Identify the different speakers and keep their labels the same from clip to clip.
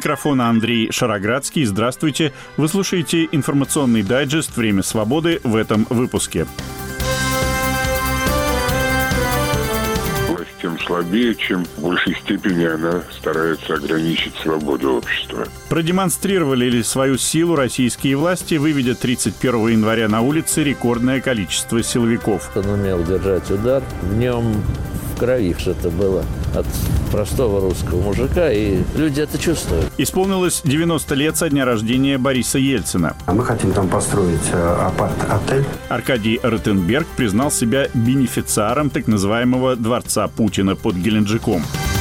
Speaker 1: микрофона Андрей Шароградский. Здравствуйте. Вы слушаете информационный дайджест «Время свободы» в этом выпуске.
Speaker 2: Тем слабее, чем в большей степени она старается ограничить свободу общества.
Speaker 1: Продемонстрировали ли свою силу российские власти, выведя 31 января на улицы рекордное количество силовиков?
Speaker 3: Он умел держать удар. В нем в крови что-то было от простого русского мужика, и люди это чувствуют.
Speaker 1: Исполнилось 90 лет со дня рождения Бориса Ельцина.
Speaker 4: Мы хотим там построить апарт-отель.
Speaker 1: Аркадий Ротенберг признал себя бенефициаром так называемого дворца Путина под Геленджиком.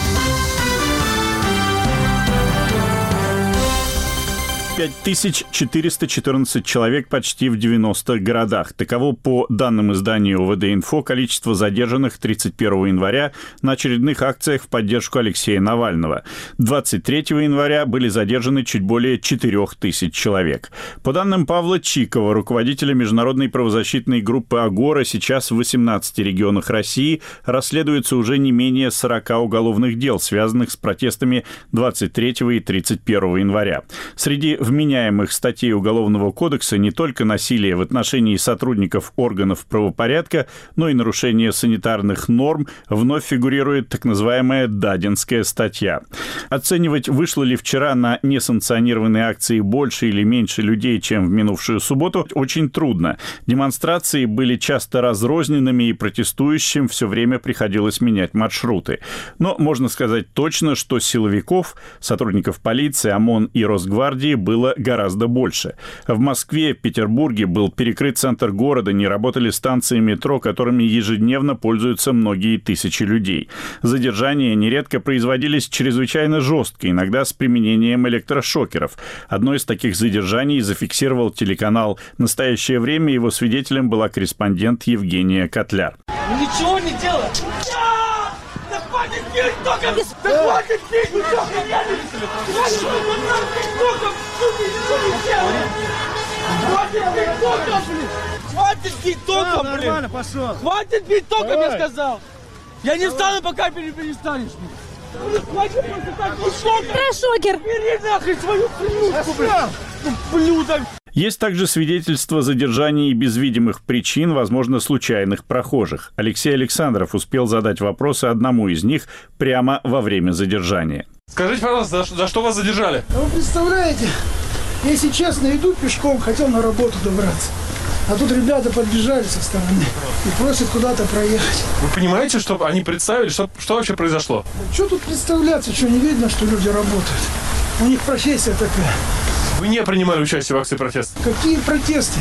Speaker 1: 5414 человек почти в 90 городах. Таково, по данным издания УВД-Инфо, количество задержанных 31 января на очередных акциях в поддержку Алексея Навального. 23 января были задержаны чуть более 4000 человек. По данным Павла Чикова, руководителя международной правозащитной группы «Агора», сейчас в 18 регионах России расследуется уже не менее 40 уголовных дел, связанных с протестами 23 и 31 января. Среди вменяемых статей Уголовного кодекса не только насилие в отношении сотрудников органов правопорядка, но и нарушение санитарных норм. Вновь фигурирует так называемая Дадинская статья. Оценивать, вышло ли вчера на несанкционированные акции больше или меньше людей, чем в минувшую субботу, очень трудно. Демонстрации были часто разрозненными, и протестующим все время приходилось менять маршруты. Но можно сказать точно, что силовиков, сотрудников полиции, ОМОН и Росгвардии было гораздо больше. В Москве, Петербурге был перекрыт центр города, не работали станции метро, которыми ежедневно пользуются многие тысячи людей. Задержания нередко производились чрезвычайно жестко, иногда с применением электрошокеров. Одно из таких задержаний зафиксировал телеканал «Настоящее время». Его свидетелем была корреспондент Евгения Котляр.
Speaker 5: Ничего не делай! Да хватит пить током! Да хватит пить током! Хватит пить током, блин! Нормально, пошел! Хватит пить током, я сказал! Я не встану, пока перестанешь! Хватит просто так,
Speaker 6: Электрошокер!
Speaker 5: бери нахрен свою плюшку, блин! Блюдо!
Speaker 1: Есть также свидетельства задержаний без видимых причин, возможно, случайных прохожих. Алексей Александров успел задать вопросы одному из них прямо во время задержания.
Speaker 7: Скажите, пожалуйста, за что вас задержали?
Speaker 8: Вы представляете, если честно, иду пешком, хотел на работу добраться. А тут ребята подбежали со стороны и просят куда-то проехать.
Speaker 7: Вы понимаете, что они представили? Что вообще произошло?
Speaker 8: Да что тут представляться, что не видно, что люди работают? У них профессия такая.
Speaker 7: Вы не принимали участие в акции протеста?
Speaker 8: Какие протесты?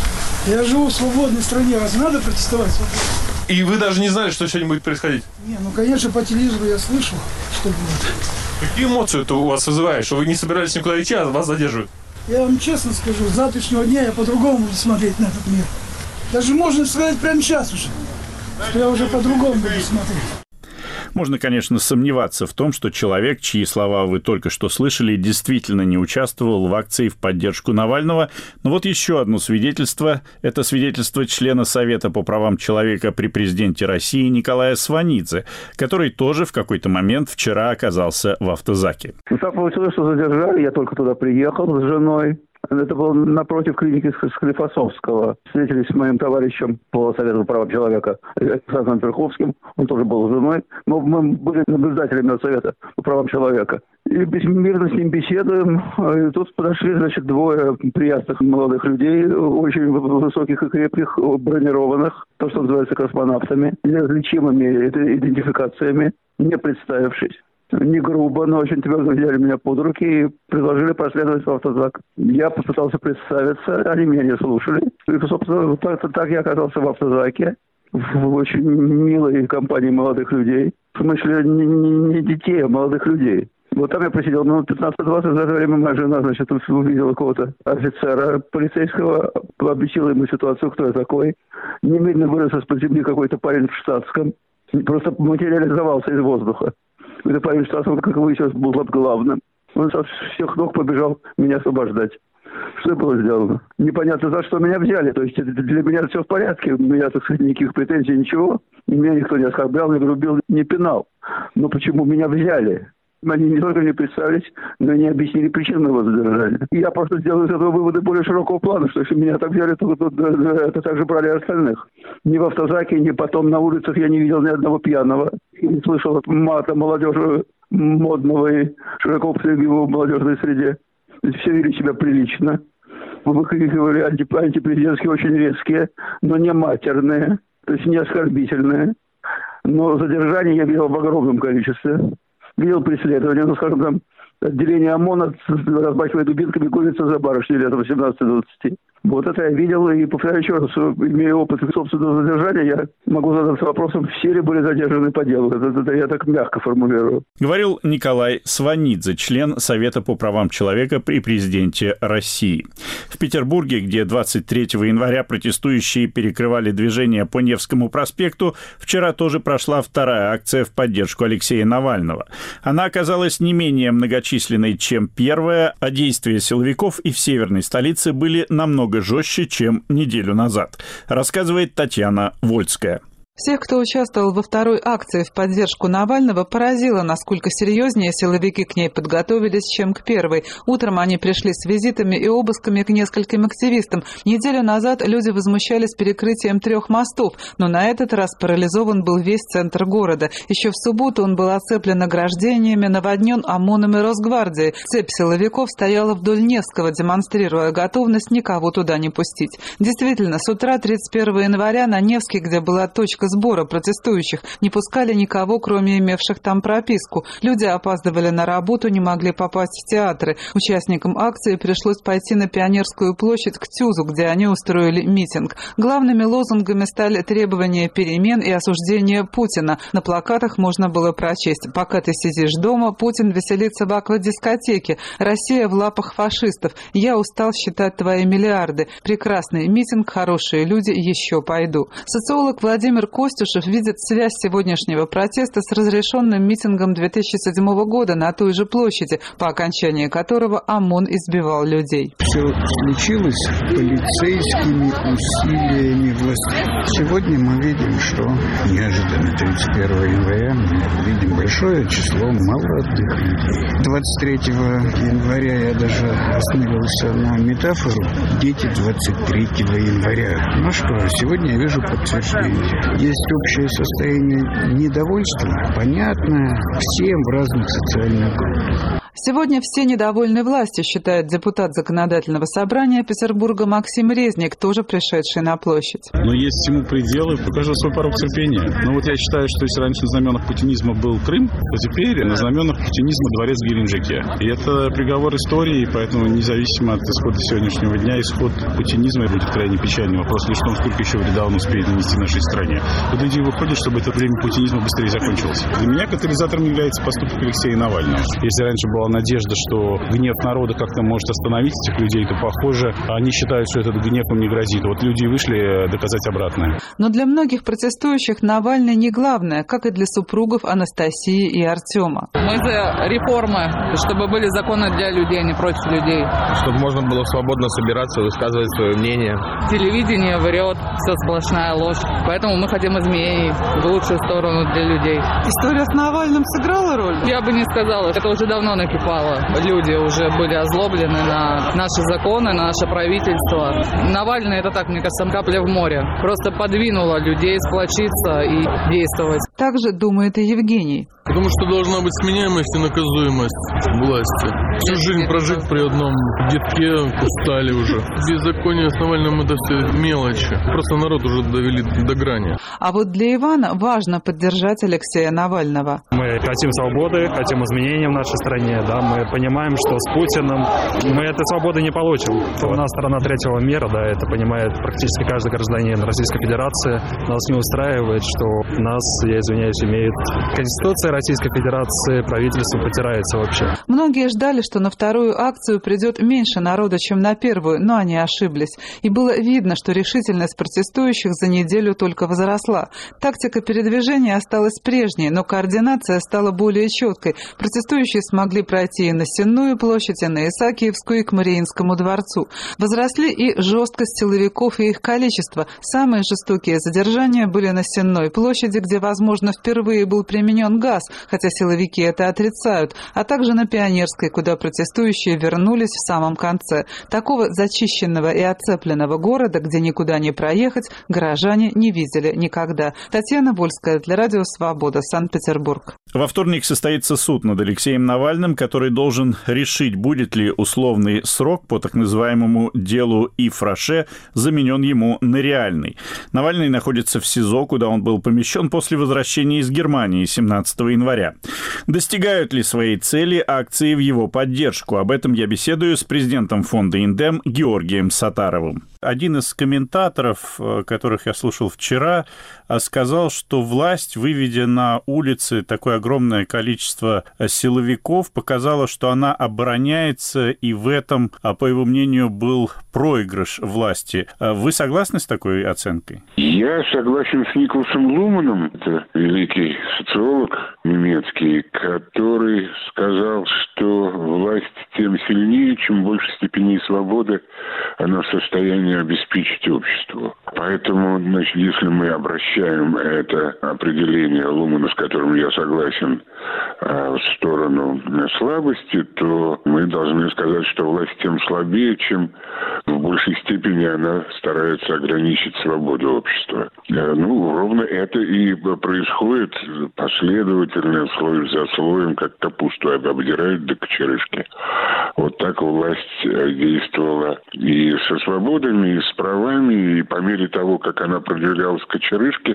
Speaker 8: Я живу в свободной стране, разве надо протестовать?
Speaker 7: И вы даже не знали, что сегодня будет происходить?
Speaker 8: Не, ну конечно, по телевизору я слышал, что будет.
Speaker 7: Какие эмоции это у вас вызывает, что вы не собирались никуда идти, а вас задерживают?
Speaker 8: Я вам честно скажу, с завтрашнего дня я по-другому буду смотреть на этот мир. Даже можно сказать прямо сейчас уже, что я уже по-другому буду смотреть.
Speaker 1: Можно, конечно, сомневаться в том, что человек, чьи слова вы только что слышали, действительно не участвовал в акции в поддержку Навального. Но вот еще одно свидетельство. Это свидетельство члена Совета по правам человека при президенте России Николая Сванидзе, который тоже в какой-то момент вчера оказался в автозаке.
Speaker 9: Так получилось, что задержали. Я только туда приехал с женой. Это было напротив клиники Склифосовского. Встретились с моим товарищем по Совету по правам человека Александром Верховским. Он тоже был с женой. Но мы были наблюдателями от Совета по правам человека. И мирно с ним беседуем. И тут подошли, двое приятных молодых людей, очень высоких и крепких, бронированных, то, что называется космонавтами, неразличимыми идентификациями, не представившись. Не грубо, но очень твердо взяли меня под руки и предложили проследовать в автозак. Я попытался представиться, они меня не слушали. И, собственно, так я оказался в автозаке, в очень милой компании молодых людей. В смысле, не детей, а молодых людей. Вот там я просидел минут 15-20, за это время моя жена, увидела какого-то офицера полицейского, объяснила ему ситуацию, кто я такой. Немедленно вырос из-под земли какой-то парень в штатском, просто материализовался из воздуха. Это парень штатском, как выяснилось, был главным. Он со всех ног побежал меня освобождать. Что было сделано? Непонятно, за что меня взяли. То есть для меня все в порядке. У меня, так сказать, никаких претензий, ничего. Меня никто не оскорблял, не грубил, не пинал. Но почему меня взяли? Они не только не представились, но и не объяснили причин моего задержания. Я просто сделал из этого выводы более широкого плана, что если меня так взяли, то это также брали остальных. Ни в автозаке, ни потом на улицах я не видел ни одного пьяного. И не слышал от мата молодежи модного и широко употребимого в молодежной среде. Все вели себя прилично. Выкрикивали антипрезидентские, очень резкие, но не матерные, то есть не оскорбительные. Но задержание я видел в огромном количестве. Видел преследование, скажем, там отделение ОМОНа размахивая дубинками, гонится за барышней лет 18-20. Вот это я видел, и повторяю еще раз, имея опыт собственного задержания, я могу задаться вопросом, все ли были задержаны по делу. Это я так мягко формулирую.
Speaker 1: Говорил Николай Сванидзе, член Совета по правам человека при президенте России. В Петербурге, где 23 января протестующие перекрывали движение по Невскому проспекту, вчера тоже прошла вторая акция в поддержку Алексея Навального. Она оказалась не менее многочисленной, чем первая, а действия силовиков и в северной столице были намного жестче, чем неделю назад, рассказывает Татьяна Вольская.
Speaker 6: Всех, кто участвовал во второй акции в поддержку Навального, поразило, насколько серьезнее силовики к ней подготовились, чем к первой. Утром они пришли с визитами и обысками к нескольким активистам. Неделю назад люди возмущались перекрытием 3 мостов, но на этот раз парализован был весь центр города. Еще в субботу он был оцеплен ограждениями, наводнен ОМОНом и Росгвардией. Цепь силовиков стояла вдоль Невского, демонстрируя готовность никого туда не пустить. Действительно, с утра 31 января на Невский, где была точка сбора протестующих, не пускали никого, кроме имевших там прописку. Люди опаздывали на работу, не могли попасть в театры. Участникам акции пришлось пойти на Пионерскую площадь к ТЮЗу, где они устроили митинг. Главными лозунгами стали требования перемен и осуждение Путина. На плакатах можно было прочесть: «Пока ты сидишь дома, Путин веселится в аквадискотеке. Россия в лапах фашистов. Я устал считать твои миллиарды. Прекрасный митинг, хорошие люди, еще пойду». Социолог Владимир Костюшев видит связь сегодняшнего протеста с разрешенным митингом 2007 года на той же площади, по окончании которого ОМОН избивал людей.
Speaker 10: Все случилось полицейскими усилиями власти. Сегодня мы видим, что неожиданно 31 января мы видим большое число молодых людей. 23 января я даже остановился на метафору «Дети 23 января». Ну что, сегодня я вижу подтверждение. Есть общее состояние недовольства, понятное всем в разных социальных группах.
Speaker 6: Сегодня все недовольны властью, считает депутат Законодательного собрания Петербурга Максим Резник, тоже пришедший на площадь.
Speaker 11: Но есть всему пределы, покажу свой порог терпения. Но вот я считаю, что если раньше на знаменах путинизма был Крым, то теперь на знаменах путинизма дворец в Геленджике. И это приговор истории, поэтому независимо от исхода сегодняшнего дня, исход путинизма будет крайне печальный. Вопрос лишь в том, сколько еще вреда он успеет нанести нашей стране. Вот люди выходят, чтобы это время путинизма быстрее закончилось. Для меня катализатором является поступок Алексея Навального. Если раньше была надежда, что гнев народа как-то может остановить этих людей, то, похоже, они считают, что этот гнев им не грозит. Вот люди вышли доказать обратное.
Speaker 6: Но для многих протестующих Навальный не главное, как и для супругов Анастасии и Артема.
Speaker 12: Мы за реформы, чтобы были законы для людей, а не против людей.
Speaker 13: Чтобы можно было свободно собираться, высказывать свое мнение.
Speaker 12: Телевидение врет, все сплошная ложь. Поэтому мы хотим изменений в лучшую сторону для людей.
Speaker 6: История с Навальным сыграла роль?
Speaker 12: Я бы не сказала. Это уже давно накипало. Люди уже были озлоблены на наши законы, на наше правительство. Навальный, это так, мне кажется, капля в море. Просто подвинуло людей сплочиться и действовать.
Speaker 6: Так же думает и Евгений.
Speaker 14: Потому что должна быть сменяемость и наказуемость власти. Всю жизнь прожить при одном детке устали уже. Беззаконие с Навальным — это все мелочи. Просто народ уже довели до грани.
Speaker 6: А вот для Ивана важно поддержать Алексея Навального.
Speaker 15: Мы хотим свободы, хотим изменений в нашей стране. Да? Мы понимаем, что с Путиным мы этой свободы не получим. У нас страна третьего мира, да, это понимает практически каждый гражданин Российской Федерации. Нас не устраивает, что нас, я извиняюсь, имеет Конституция Российской Федерации, правительство потирается вообще.
Speaker 6: Многие ждали, что на вторую акцию придет меньше народа, чем на первую, но они ошиблись. И было видно, что решительность протестующих за неделю только возросла. Тактика передвижения осталась прежней, но координация стала более четкой. Протестующие смогли пройти и на Сенную площадь, и на Исаакиевскую, и к Мариинскому дворцу. Возросли и жесткость силовиков, и их количество. Самые жестокие задержания были на Сенной площади, где, возможно, впервые был применен газ. сейчас, хотя силовики это отрицают, а также на Пионерской, куда протестующие вернулись в самом конце. Такого зачищенного и оцепленного города, где никуда не проехать, горожане не видели никогда. Татьяна Вольская для Радио Свобода, Санкт-Петербург.
Speaker 1: Во вторник состоится суд над Алексеем Навальным, который должен решить, будет ли условный срок по так называемому делу Ив Роше заменен ему на реальный. Навальный находится в СИЗО, куда он был помещен после возвращения из Германии 17 января. Достигают ли своей цели акции в его поддержку? Об этом я беседую с президентом фонда «Индем» Георгием Сатаровым. Один из комментаторов, которых я слушал вчера, сказал, что власть, выведя на улицы такое огромное количество силовиков, показала, что она обороняется, и в этом, по его мнению, был проигрыш власти. Вы согласны с такой оценкой?
Speaker 2: Я согласен с Николасом Луманом, это великий социолог немецкий, который сказал, что власть тем сильнее, чем больше степеней свободы она в состоянии обеспечить обществу. Поэтому, значит, если мы обращаем это определение Лумана, с которым я согласен, в сторону слабости, то мы должны сказать, что власть тем слабее, чем в большей степени она старается ограничить свободу общества. Ровно это и происходит последовательно, слой за слоем, как капусту обдирают до кочерышки. Вот так власть действовала и со свободами, и с правами, и по мере того, как она продвигалась к кочерышке,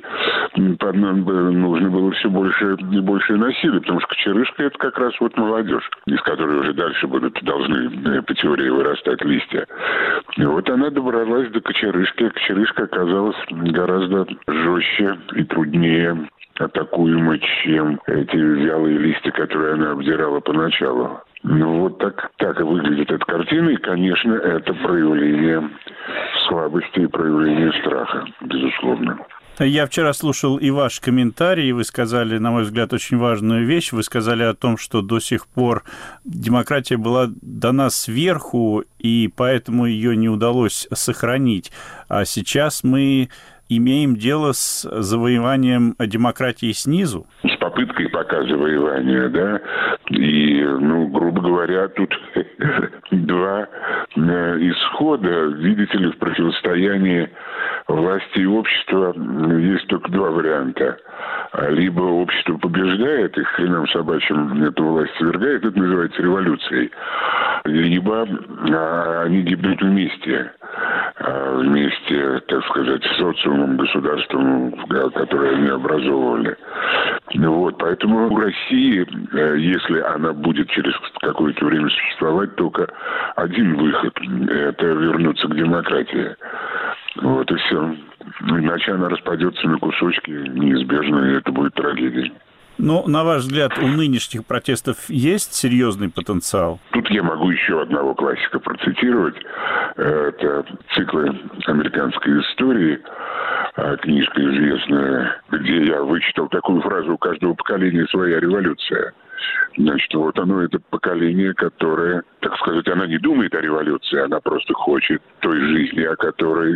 Speaker 2: нужно было все больше и больше насилия, потому что кочерышка — это как раз вот молодежь, из которой уже дальше должны по теории вырастать листья. И вот она добралась до кочерышки, а кочерышка оказалась гораздо жестче и труднее атакуема, чем эти вялые листья, которые она обдирала поначалу. Вот так и выглядит эта картина, и, конечно, это проявление слабости и проявление страха, безусловно.
Speaker 1: Я вчера слушал и ваш комментарий, и вы сказали, на мой взгляд, очень важную вещь. Вы сказали о том, что до сих пор демократия была дана сверху, и поэтому ее не удалось сохранить. А сейчас мы имеем дело с завоеванием демократии снизу.
Speaker 2: С попыткой пока завоевания, да. И, грубо говоря, тут два исхода. Видите ли, в противостоянии власти и общества есть только два варианта. Либо общество побеждает, и хреном собачьим эту власть свергает, это называется революцией. Либо они гибнут вместе, так сказать, с социумом, государством, которое они образовывали. Поэтому у России, если она будет через какое-то время существовать, только один выход – это вернуться к демократии. Вот и все. Иначе она распадется на кусочки неизбежно, и это будет трагедией.
Speaker 1: На ваш взгляд, у нынешних протестов есть серьезный потенциал?
Speaker 2: Тут я могу еще одного классика процитировать. Это циклы американской истории, книжка известная, где я вычитал такую фразу: у каждого поколения своя революция. Значит, вот оно, это поколение, которое, так сказать, она не думает о революции, она просто хочет той жизни, о которой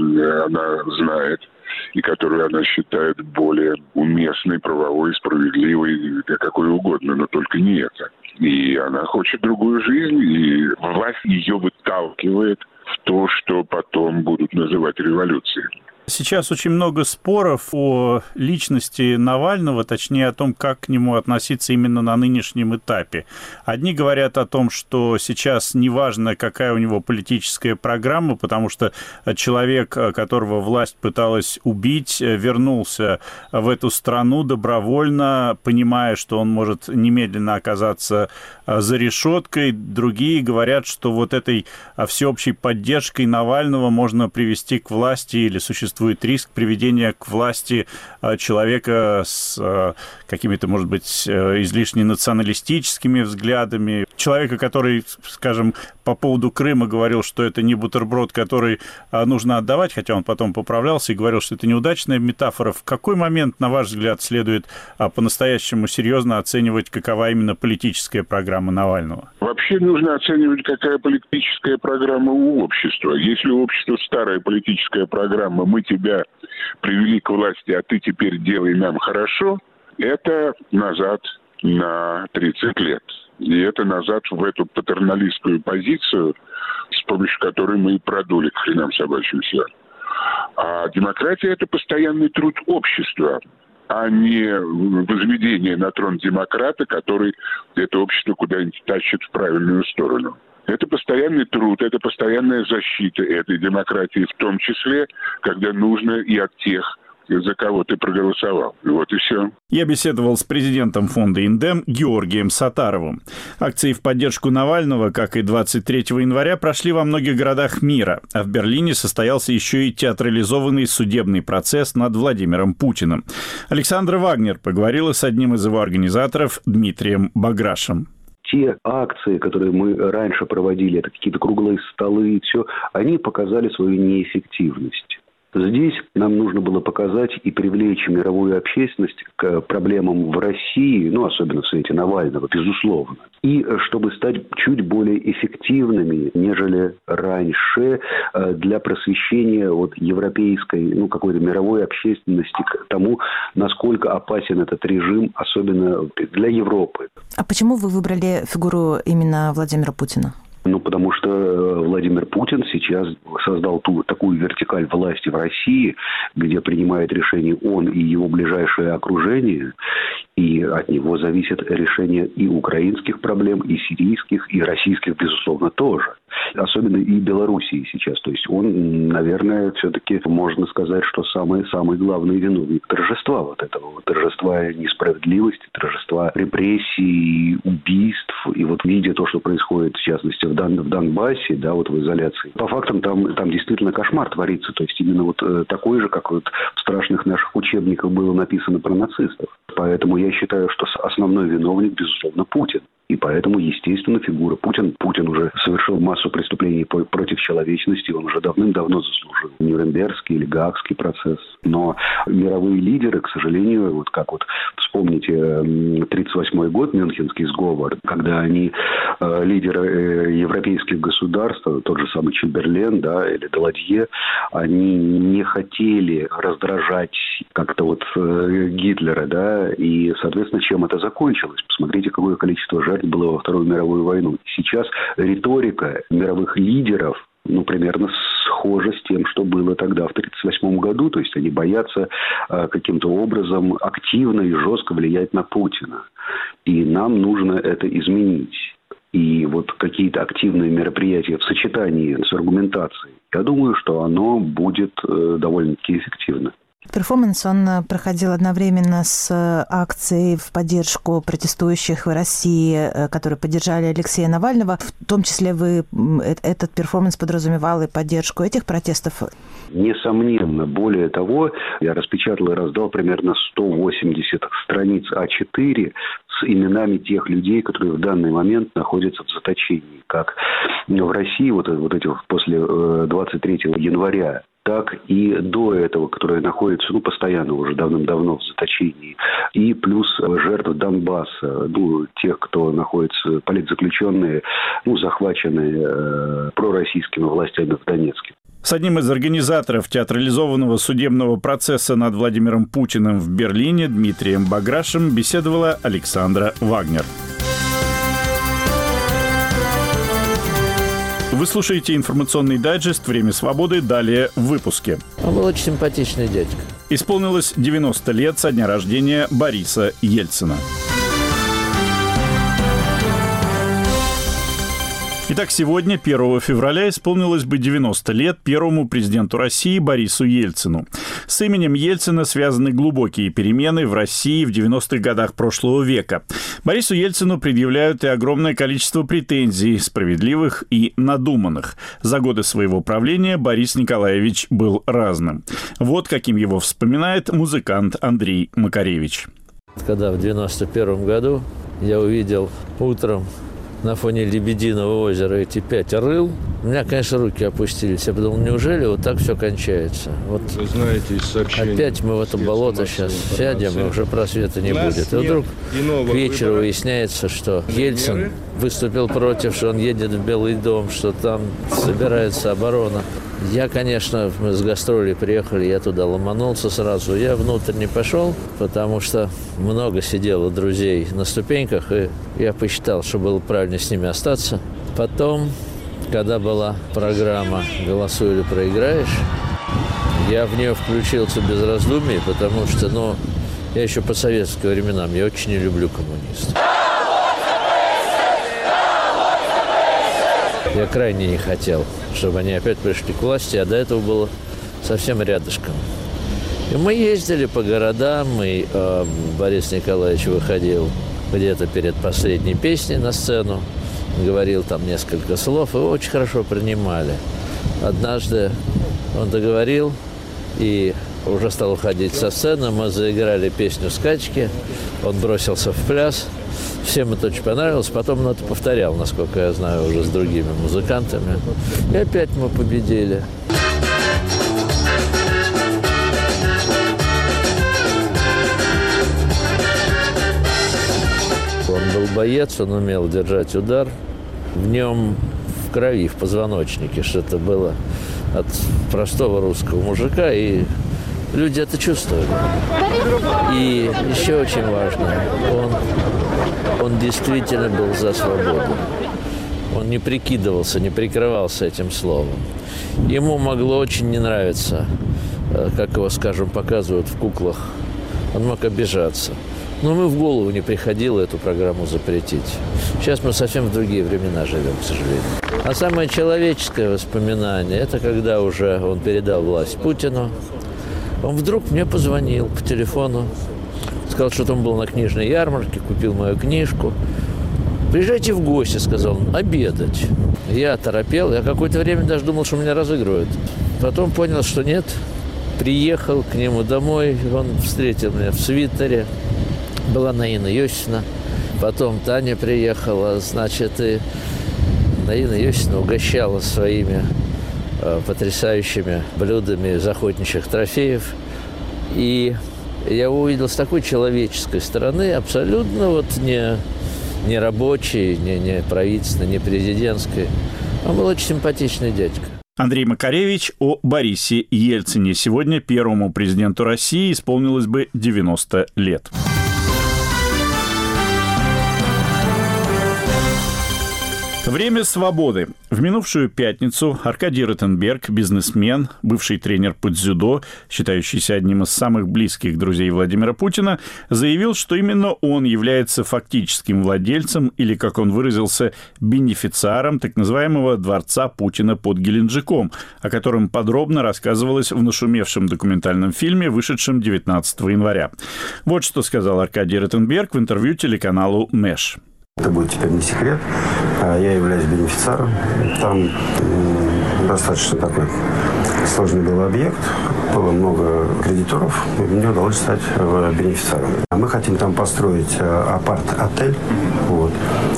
Speaker 2: она знает, и которую она считает более уместной, правовой, справедливой, какой угодно, но только не это. И она хочет другую жизнь, и власть ее выталкивает в то, что потом будут называть революцией.
Speaker 1: Сейчас очень много споров о личности Навального, точнее о том, как к нему относиться именно на нынешнем этапе. Одни говорят о том, что сейчас неважно, какая у него политическая программа, потому что человек, которого власть пыталась убить, вернулся в эту страну добровольно, понимая, что он может немедленно оказаться за решеткой. Другие говорят, что вот этой всеобщей поддержкой Навального можно привести к власти или существует риск приведения к власти человека с какими-то, может быть, излишне националистическими взглядами. Человека, который, скажем, по поводу Крыма говорил, что это не бутерброд, который нужно отдавать, хотя он потом поправлялся и говорил, что это неудачная метафора. В какой момент, на ваш взгляд, следует по-настоящему серьезно оценивать, какова именно политическая программа Навального?
Speaker 2: Вообще нужно оценивать, какая политическая программа у общества. Если у общества старая политическая программа, мы тебя привели к власти, а ты теперь делай нам хорошо, Это назад на 30 лет. И это назад в эту патерналистскую позицию, с помощью которой мы и продули к хренам собачьим все. А демократия – это постоянный труд общества, а не возведение на трон демократа, который это общество куда-нибудь тащит в правильную сторону. Это постоянный труд, это постоянная защита этой демократии, в том числе, когда нужно и от тех, за кого ты проголосовал. Вот и все.
Speaker 1: Я беседовал с президентом фонда «Индем» Георгием Сатаровым. Акции в поддержку Навального, как и 23 января, прошли во многих городах мира, а в Берлине состоялся еще и театрализованный судебный процесс над Владимиром Путиным. Александра Вагнер поговорила с одним из его организаторов Дмитрием Баграшем.
Speaker 16: Те акции, которые мы раньше проводили, это какие-то круглые столы и все, они показали свою неэффективность. Здесь нам нужно было показать и привлечь мировую общественность к проблемам в России, ну, особенно в свете Навального, безусловно. И чтобы стать чуть более эффективными, нежели раньше, для просвещения вот европейской, ну, какой-то мировой общественности к тому, насколько опасен этот режим, особенно для Европы.
Speaker 17: А почему вы выбрали фигуру именно Владимира Путина?
Speaker 16: Ну, потому что Владимир Путин сейчас создал такую вертикаль власти в России, где принимает решения он и его ближайшее окружение, и от него зависит решение и украинских проблем, и сирийских, и российских, безусловно, тоже. Особенно и Белоруссии сейчас. То есть он, наверное, все-таки можно сказать, что самый главный виновник торжества вот этого. Вот торжества несправедливости, торжества репрессий, убийств. И вот видя то, что происходит, в частности, в Донбассе, да, вот в изоляции, по фактам там действительно кошмар творится. То есть именно вот такой же, как вот в страшных наших учебниках было написано про нацистов. Поэтому я считаю, что основной виновник, безусловно, Путин. И поэтому, естественно, фигура Путин уже совершил массу преступлений против человечности. Он уже давным-давно заслужил Нюрнбергский или Гаагский процесс. Но мировые лидеры, к сожалению, вот как вот вспомните 1938 год, Мюнхенский сговор, когда они, лидеры европейских государств, тот же самый Чемберлен, да, или Даладье, они не хотели раздражать как-то вот Гитлера, да, и, соответственно, чем это закончилось? Посмотрите, какое количество жертв было во Вторую мировую войну. Сейчас риторика мировых лидеров, ну, примерно схожа с тем, что было тогда в 1938 году. То есть они боятся каким-то образом активно и жестко влиять на Путина. И нам нужно это изменить. И вот какие-то активные мероприятия в сочетании с аргументацией, я думаю, что оно будет довольно-таки эффективно.
Speaker 17: Перформанс, он проходил одновременно с акцией в поддержку протестующих в России, которые поддержали Алексея Навального. В том числе этот перформанс подразумевал и поддержку этих протестов?
Speaker 16: Несомненно. Более того, я распечатал и раздал примерно 180 страниц А4 с именами тех людей, которые в данный момент находятся в заточении. Как в России, вот эти после 23 января, так и до этого, которые находятся, ну, постоянно уже давным-давно в заточении. И плюс жертв Донбасса, ну, тех, кто находится, политзаключенные, ну, захваченные пророссийскими властями в Донецке.
Speaker 1: С одним из организаторов театрализованного судебного процесса над Владимиром Путиным в Берлине Дмитрием Баграшем беседовала Александра Вагнер. Вы слушаете информационный дайджест «Время свободы». Далее в выпуске.
Speaker 3: Он был очень симпатичный дядька.
Speaker 1: Исполнилось 90 лет со дня рождения Бориса Ельцина. Итак, сегодня, 1 февраля, исполнилось бы 90 лет первому президенту России Борису Ельцину. С именем Ельцина связаны глубокие перемены в России в 90-х годах прошлого века. Борису Ельцину предъявляют и огромное количество претензий, справедливых и надуманных. За годы своего правления Борис Николаевич был разным. Вот каким его вспоминает музыкант Андрей Макаревич.
Speaker 3: Когда в 91 году я увидел утром на фоне Лебединого озера эти 5 рыл, у меня, конечно, руки опустились. Я подумал, неужели вот так все кончается? Вот
Speaker 18: вы знаете, из сообщений,
Speaker 3: опять мы в это болото сейчас сядем, и уже просвета не будет. И вдруг к вечеру выясняется, что Ельцин выступил против, что он едет в Белый дом, что там собирается оборона. Я, конечно, мы с гастролей приехали, я туда ломанулся сразу. Я внутрь не пошел, потому что много сидело друзей на ступеньках, и я посчитал, что было правильно с ними остаться. Потом, когда была программа «Голосуй или проиграешь», я в нее включился без раздумий, потому что, я еще по советским временам, я очень не люблю коммунистов. Я крайне не хотел, чтобы они опять пришли к власти, а до этого было совсем рядышком. И мы ездили по городам, и Борис Николаевич выходил где-то перед последней песней на сцену, говорил там несколько слов, и очень хорошо принимали. Однажды он договорил, и уже стал уходить со сцены, мы заиграли песню «Скачки», он бросился в пляс. Всем это очень понравилось. Потом он это повторял, насколько я знаю, уже с другими музыкантами. И опять мы победили. Он был боец, он умел держать удар. В нем в крови, в позвоночнике что-то было от простого русского мужика, и люди это чувствовали. И еще очень важно, он действительно был за свободу. Он не прикидывался, не прикрывался этим словом. Ему могло очень не нравиться, как его, скажем, показывают в «Куклах». Он мог обижаться. Но ему в голову не приходило эту программу запретить. Сейчас мы совсем в другие времена живем, к сожалению. А самое человеческое воспоминание – это когда уже он передал власть Путину. Он вдруг мне позвонил по телефону, сказал, что он был на книжной ярмарке, купил мою книжку. «Приезжайте в гости», – сказал он, – «обедать». Я оторопел, я какое-то время даже думал, что меня разыгрывают. Потом понял, что нет. Приехал к нему домой, он встретил меня в свитере. Была Наина Йосифовна, потом Таня приехала, значит, и Наина Йосифовна угощала своими потрясающими блюдами из охотничьих трофеев. И я увидел с такой человеческой стороны, абсолютно не рабочей, не правительственной, не президентской. Он был очень симпатичный дядька.
Speaker 1: Андрей Макаревич о Борисе Ельцине. Сегодня первому президенту России исполнилось бы 90 лет. Время свободы. В минувшую пятницу Аркадий Ротенберг, бизнесмен, бывший тренер по дзюдо, считающийся одним из самых близких друзей Владимира Путина, заявил, что именно он является фактическим владельцем или, как он выразился, бенефициаром так называемого дворца Путина под Геленджиком, о котором подробно рассказывалось в нашумевшем документальном фильме, вышедшем 19 января. Вот что сказал Аркадий Ротенберг в интервью телеканалу «Мэш».
Speaker 4: Это будет теперь не секрет. Я являюсь бенефициаром. Там достаточно такой сложный был объект. Было много кредиторов. И мне удалось стать бенефициаром. Мы хотим там построить апарт-отель. Вот.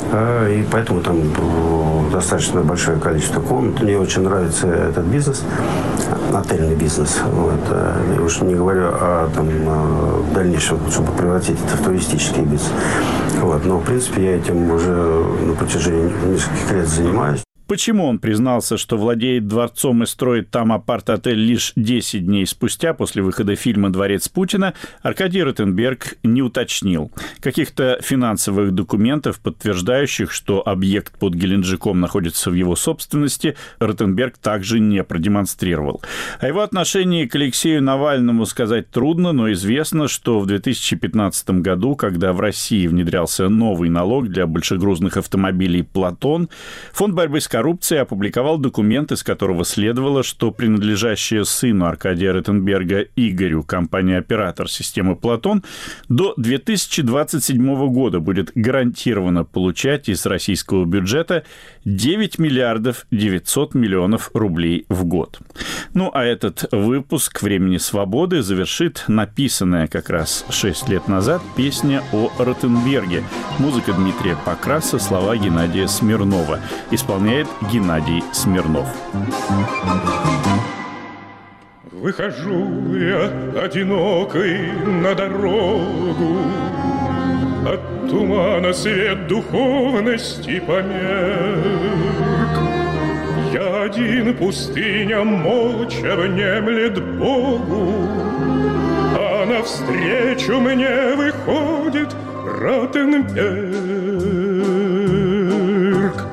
Speaker 4: И поэтому там достаточно большое количество комнат. Мне очень нравится этот бизнес. Отельный бизнес. Вот. Я уж не говорю о в дальнейшем, чтобы превратить это в туристический бизнес. Вот. Но, в принципе, я этим уже на протяжении нескольких лет занимаюсь.
Speaker 1: Почему он признался, что владеет дворцом и строит там апарт-отель лишь 10 дней спустя после выхода фильма «Дворец Путина», Аркадий Ротенберг не уточнил. Каких-то финансовых документов, подтверждающих, что объект под Геленджиком находится в его собственности, Ротенберг также не продемонстрировал. О его отношении к Алексею Навальному сказать трудно, но известно, что в 2015 году, когда в России внедрялся новый налог для большегрузных автомобилей «Платон», Фонд борьбы с коррупции опубликовал документ, из которого следовало, что принадлежащая сыну Аркадия Ротенберга Игорю компания-оператор системы «Платон» до 2027 года будет гарантированно получать из российского бюджета 9 миллиардов 900 миллионов рублей в год. Ну, а этот выпуск «Времени свободы» завершит написанная как раз 6 лет назад песня о Ротенберге. Музыка Дмитрия Покраса, слова Геннадия Смирнова. Исполняет Геннадий Смирнов.
Speaker 18: Выхожу я одинокой на дорогу,
Speaker 7: от тумана свет духовности померк. Я один, пустыня молча внемлет Богу, а навстречу мне выходит Ротенберг.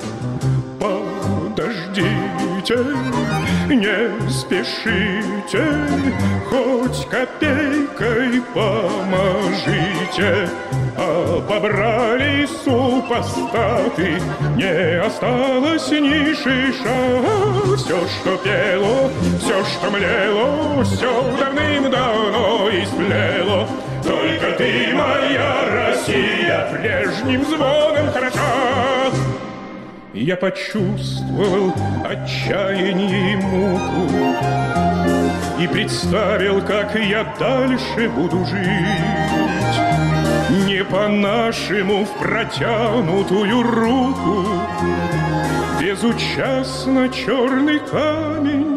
Speaker 7: Подождите, не спешите, хоть копейкой поможите. Обобрали супостаты, не осталось ни шиша. Все, что пело, все, что млело, все давным-давно истлело. Только ты, моя Россия, прежним звоном хороша. Я почувствовал отчаяние и муку и представил, как я дальше буду жить. Не по-нашему в протянутую руку безучастно черный камень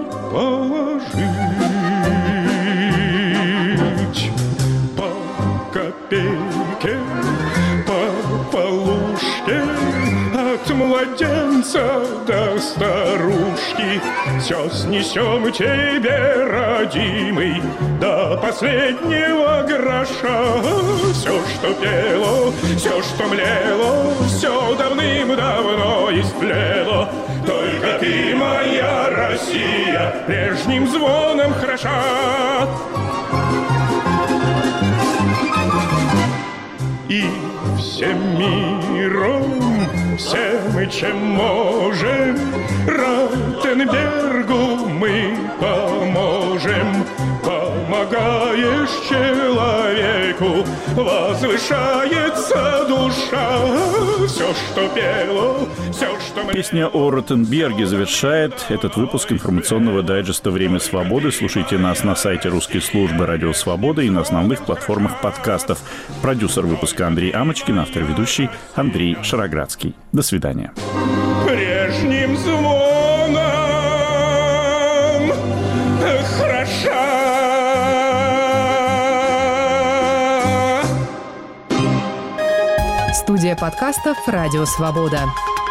Speaker 7: положить. По копейке, по полушке, от младенца до старушки все снесем тебе, родимый, до последнего гроша. Все, что пело, все, что млело, все давным-давно истлело. Только ты, моя Россия, прежним звоном хороша. И всем миром, всем, чем можем, Ротенбергу мы поможем. Помогаешь человеку, возвышается душа. Все, что пело, все, что...
Speaker 1: Песня о Ротенберге завершает этот выпуск информационного дайджеста «Время свободы». Слушайте нас на сайте русской службы «Радио Свобода» и на основных платформах подкастов. Продюсер выпуска Андрей Амочкин, автор ведущий Андрей Шароградский. До свидания.
Speaker 7: Прежним звоном хороша.
Speaker 18: Студия подкастов «Радио Свобода».